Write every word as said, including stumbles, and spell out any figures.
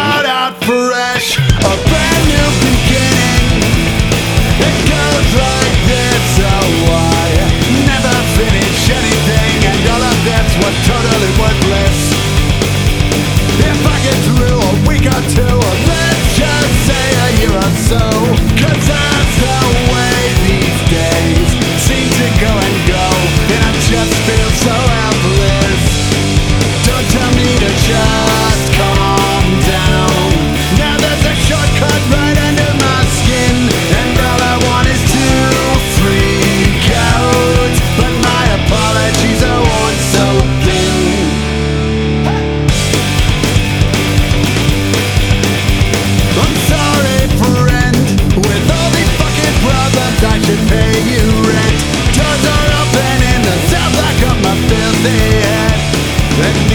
start out fresh, a brand new beginning. It goes like this, oh I never finish anything, and all of that's what totally worthless. If I get through a week or two, or let's just say a year or so, cause that's the way these days seem to go and go, and I just feel so helpless. Don't tell me to just calm down. Now there's a shortcut right under my skin, and all I want is to freak out, but my apologies are worn so thin. I'm sorry, friend, with all these fucking problems I should pay you rent. Doors are open in the south, like on my filthy head. And